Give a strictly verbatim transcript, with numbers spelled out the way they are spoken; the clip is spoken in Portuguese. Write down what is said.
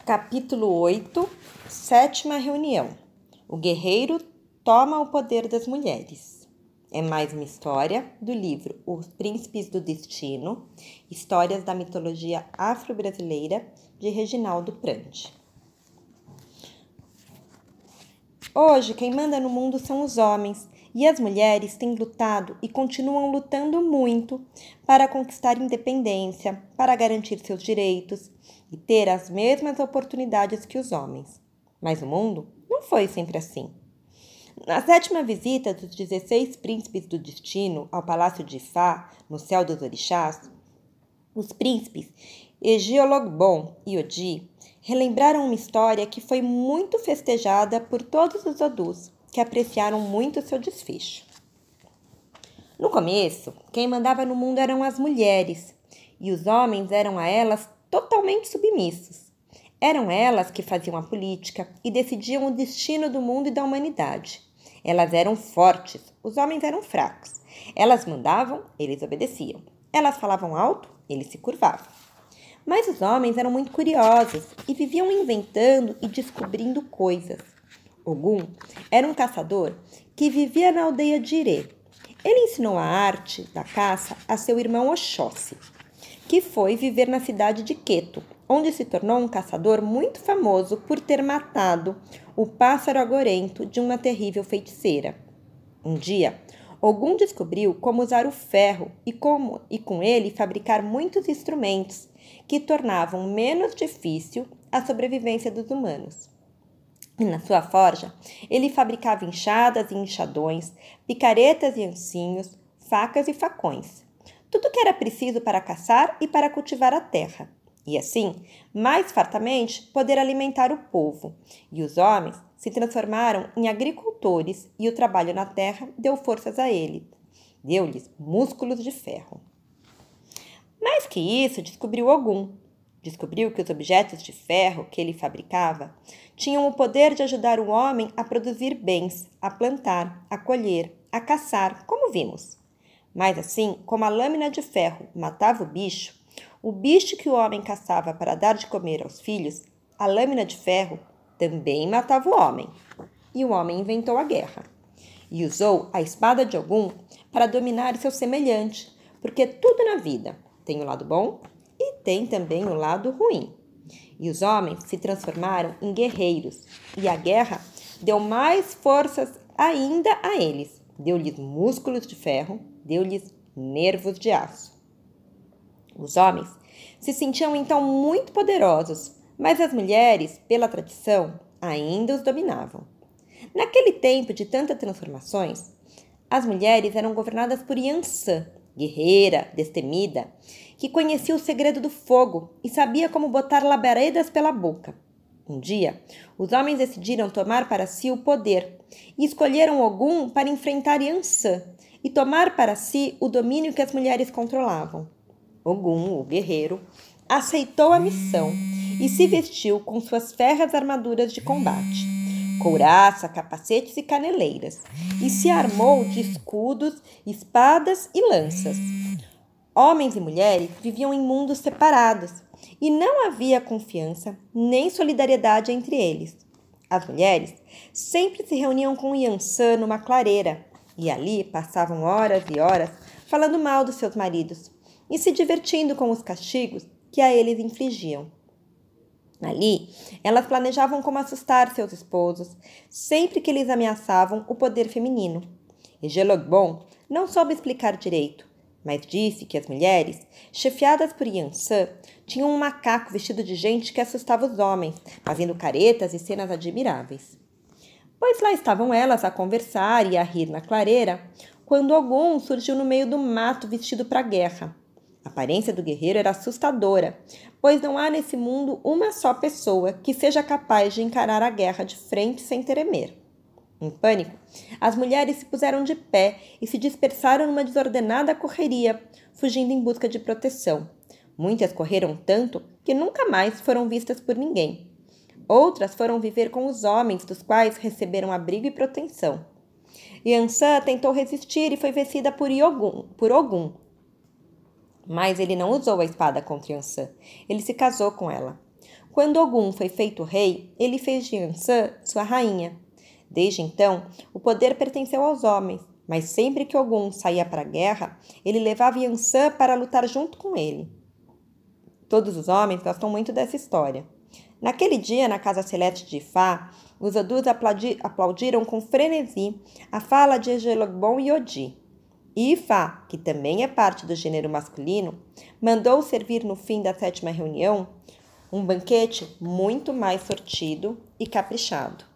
Capítulo oito, Sétima Reunião. O guerreiro toma o poder das mulheres. É mais uma história do livro Os Príncipes do Destino, Histórias da Mitologia Afro-Brasileira, de Reginaldo Prandi. Hoje, quem manda no mundo são os homens, e as mulheres têm lutado e continuam lutando muito para conquistar independência, para garantir seus direitos e ter as mesmas oportunidades que os homens. Mas o mundo não foi sempre assim. Na sétima visita dos dezesseis príncipes do destino ao palácio de Ifá, no céu dos orixás, os príncipes Egiologbon e Odi relembraram uma história que foi muito festejada por todos os Odus, que apreciaram muito seu desfecho. No começo, quem mandava no mundo eram as mulheres, e os homens eram a elas totalmente submissos. Eram elas que faziam a política e decidiam o destino do mundo e da humanidade. Elas eram fortes, os homens eram fracos. Elas mandavam, eles obedeciam. Elas falavam alto, eles se curvavam. Mas os homens eram muito curiosos e viviam inventando e descobrindo coisas. Ogum era um caçador que vivia na aldeia de Irê. Ele ensinou a arte da caça a seu irmão Oxóssi, que foi viver na cidade de Queto, onde se tornou um caçador muito famoso por ter matado o pássaro agorento de uma terrível feiticeira. Um dia, Ogum descobriu como usar o ferro e, como, e com ele fabricar muitos instrumentos que tornavam menos difícil a sobrevivência dos humanos. E na sua forja, ele fabricava enxadas e enxadões, picaretas e ancinhos, facas e facões. Tudo que era preciso para caçar e para cultivar a terra. E assim, mais fartamente, poder alimentar o povo. E os homens se transformaram em agricultores e o trabalho na terra deu forças a ele. Deu-lhes músculos de ferro. Mais que isso, descobriu Ogum. Descobriu que os objetos de ferro que ele fabricava tinham o poder de ajudar o homem a produzir bens, a plantar, a colher, a caçar, como vimos. Mas assim como a lâmina de ferro matava o bicho, o bicho que o homem caçava para dar de comer aos filhos, a lâmina de ferro também matava o homem. E o homem inventou a guerra. E usou a espada de Ogum para dominar seu semelhante, porque tudo na vida tem o lado bom e tem também o lado ruim. E os homens se transformaram em guerreiros, e a guerra deu mais forças ainda a eles. Deu-lhes músculos de ferro, deu-lhes nervos de aço. Os homens se sentiam então muito poderosos, mas as mulheres, pela tradição, ainda os dominavam. Naquele tempo de tantas transformações, as mulheres eram governadas por Yansan, guerreira, destemida, que conhecia o segredo do fogo e sabia como botar labaredas pela boca. Um dia, os homens decidiram tomar para si o poder e escolheram Ogum para enfrentar Yansan e tomar para si o domínio que as mulheres controlavam. Ogum, o guerreiro, aceitou a missão e se vestiu com suas férreas armaduras de combate, couraça, capacetes e caneleiras, e se armou de escudos, espadas e lanças. Homens e mulheres viviam em mundos separados e não havia confiança nem solidariedade entre eles. As mulheres sempre se reuniam com Yansan numa clareira e ali passavam horas e horas falando mal dos seus maridos e se divertindo com os castigos que a eles infligiam. Ali, elas planejavam como assustar seus esposos sempre que eles ameaçavam o poder feminino. Egiologbon não soube explicar direito, mas disse que as mulheres, chefiadas por Yansan, tinham um macaco vestido de gente que assustava os homens, fazendo caretas e cenas admiráveis. Pois lá estavam elas a conversar e a rir na clareira, quando Ogum surgiu no meio do mato vestido para a guerra. A aparência do guerreiro era assustadora, pois não há nesse mundo uma só pessoa que seja capaz de encarar a guerra de frente sem tremer. Em pânico, as mulheres se puseram de pé e se dispersaram numa desordenada correria, fugindo em busca de proteção. Muitas correram tanto que nunca mais foram vistas por ninguém. Outras foram viver com os homens, dos quais receberam abrigo e proteção. Yansan tentou resistir e foi vencida por Ogum, por Ogum. Mas ele não usou a espada contra Yansan. Ele se casou com ela. Quando Ogum foi feito rei, ele fez de Yansan sua rainha. Desde então, o poder pertenceu aos homens, mas sempre que Ogum saía para a guerra, ele levava Yansan para lutar junto com ele. Todos os homens gostam muito dessa história. Naquele dia, na casa celeste de Ifá, os Odus aplaudiram com frenesi a fala de Ejelogbon e Odi. E Ifá, que também é parte do gênero masculino, mandou servir no fim da sétima reunião um banquete muito mais sortido e caprichado.